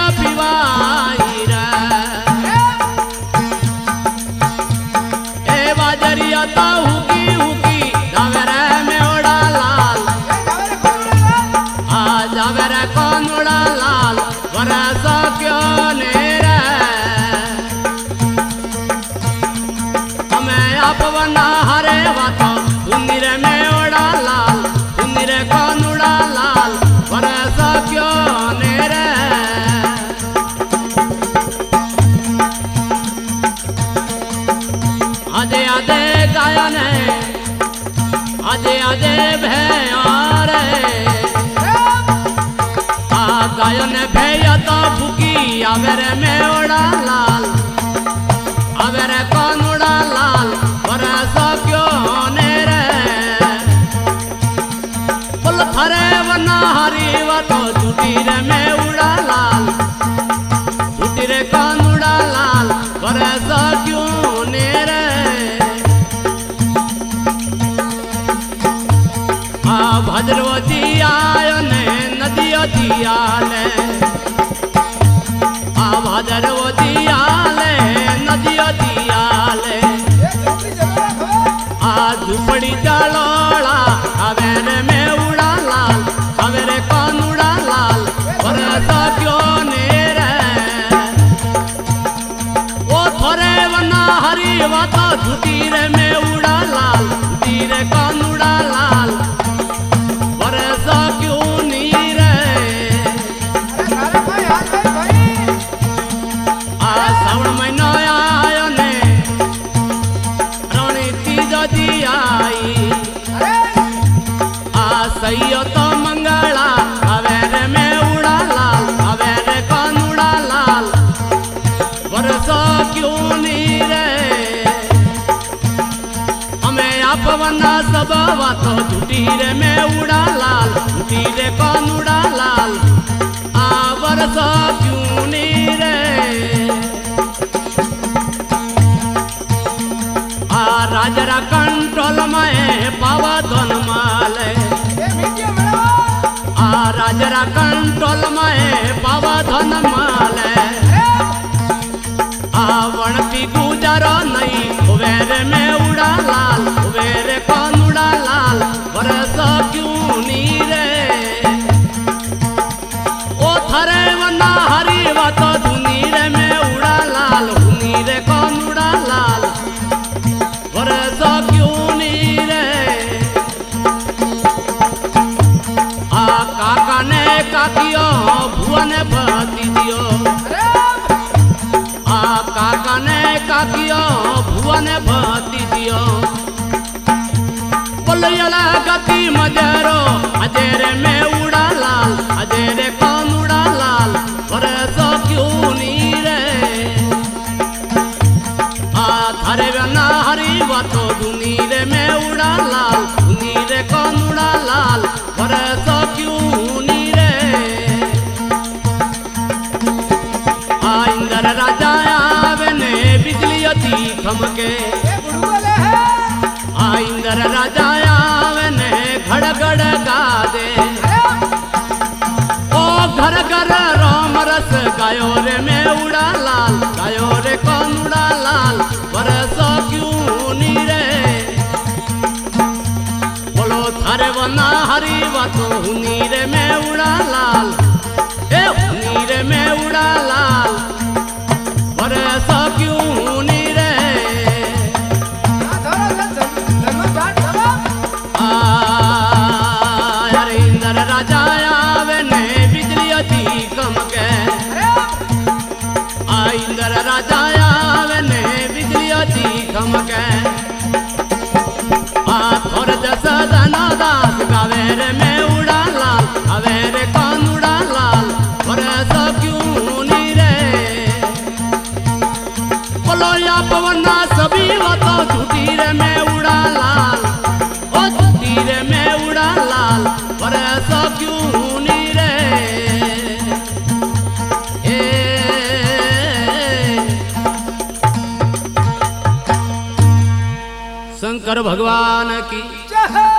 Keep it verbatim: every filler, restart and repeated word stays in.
पिवाई रे ए बाजरिया तो हुकी हुकी जावे रे में उड़ा लाल आ जावे रे कौन उड़ा लाल बरस क्यों ने रे हमें आप बना हरे बातों सुनी रे में उड़ा लाल सुनी रे कौन उड़ा लाल बरस क्यों ने रे आधे आधे गायन आधे आधे भैयार आ गायन भैया तो भूकी आवेर में उड़ा लाल आवेर कौन उड़ा लाल बरस क्यों ने रे बोल थरे वना हरी व तो झूठी रे में उड़ा लाल झूठी रे कौन उड़ा लाल बरस क्यों ने रे आ भद्रवती आयो ने नदिया दियाले आ भद्रवती आले नदिया दियाले आ झुपड़ी जलोड़ा अवेर में उड़ा लाल अवेर कौन उड़ा लाल बरस क्यों ने रे ओ थोरे वना हरी वाता झूठी रे में उड़ा लाल झूठी रे कौन उड़ा लाल बरस क्यों नी रे आ श्रावण महीनो आयो ने रानी तीज दी आई आ सैयो तो मंगला अवेर में उड़ा लाल अवेर कौन उड़ा लाल बरस क्यों नी रे हमें आप वना सब बातों झूठी रे में उड़ा लाल झूठी रे कौन उड़ा लाल आ बरस क्यों नी रे आ राजरा कंट्रोल में पावा धन माले आ राजरा कंट्रोल में पावा धन माले आ वणपी गुजारो नहीं उवेर में उड़ा लाल उवेर कौन उड़ा लाल बरस क्यों नी रे ओ थरे वना हरी बात धुनी रे में उड़ा लाल हुनी रे कौन उड़ा लाल बरस क्यों नी रे आ काका ने काकियो भुआ ने भती दियो आ काका ने काकियो भुआ ने भती दियो बोलियला गति मजरो अजेर में उड़ा लाल अजेर कौन उड़ा लाल बरस क्यों नी रे आ थारे वना हरी बातो दुनी रे में उड़ा लाल दुनी रे कौन उड़ा लाल बरस क्यों नी रे आ इंद्र राजा आवे ने बिजली अति खमके आ इंद्र राजा आवे ने घड़गड़ गा दे ओ घर घर राम रस गायो रे में उड़ा लाल गायो रे कौन उड़ा लाल बरस क्यों नी रे बोलो थारे वना हरी बातो हुनी रे में उड़ा लाल ए हुनी रे में उड़ा लाल बरस क्यों नी रे आ इंद्र राजा आवे ने बिजली अति कमके आ इंद्र राजा आवे ने बिजली अति कमके आ थोर जस दाना दास गावेर में उड़ा लाल अवेर कौन उड़ा लाल बरस क्यों नी रे बोलो या पवना सभी बातों झूठी रे में उड़ा लाल ओ झूठी रे में उड़ा लाल बरस क्यों नी रे ए शंकर भगवान की